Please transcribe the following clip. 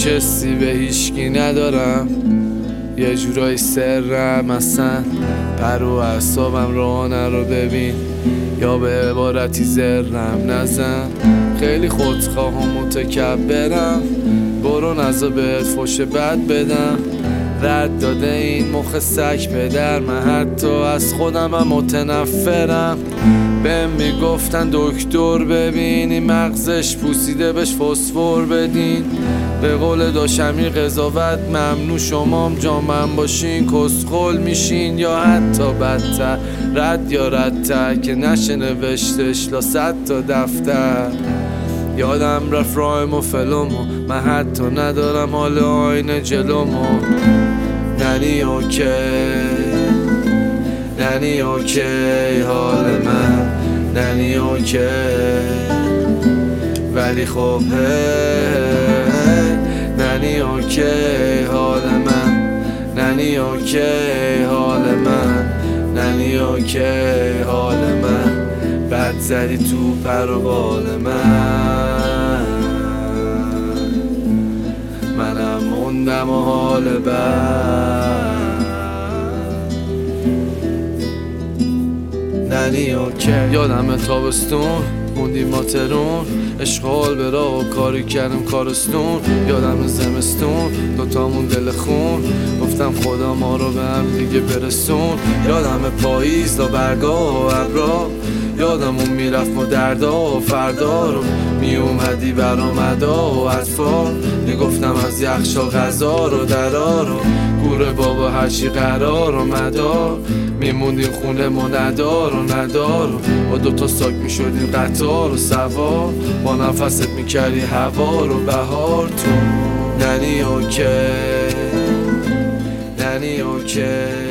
کسی به هیچکی ندارم، یه جورایی سرم اصلا پر و اعصابم رو ببین یا به عبارتی زرم نزن. خیلی خودخواه و متکبرم، برو نزا بهت فوش بد بدم. رد داده این مخ سگ پدر، من حتی از خودم هم متنفرم. بهم میگفتن دکتر ببینی مغزش پوسیده بهش فسفر بدین. به قول داشمی قضاوت ممنوع، شمام جا من باشین کسخل میشین یا حتی بدتر. رد یا ردتر که نشه نوشتش لا 100 تا دفتر. یادم رفت رایم و فلومو، من حتی ندارم حال آینه جلومو. ننی اوکی، ننی اوکی حال من، ننی اوکی ولی خب ننی اوکی حال من، ننی اوکی حال من، ننی اوکی حال من. بد زدی تو پر و بال منم موندم و حال بد. ننی اوکی. یادم تابستون موندیم ما ترون، اشغال به راه و کاری کردم کارستون. یادم زمستون دوتامون دل خون، گفتم خدا ما رو به هم دیگه برسون. یادم پاییز دا برگاه و ابرا، یادمون میرفت ما دردا و فردا رو میومدی برامدا و اطفال. میگفتم از یخشا غذا رو درا رو گوره بابا هرچی قرار و مدار. میموندیم خونه ما ندار و ندار و با دوتا ساک میشدیم قطار و سوار. با نفست میکردی هوا رو بهار تو. ننی اوکی، ننی اوکی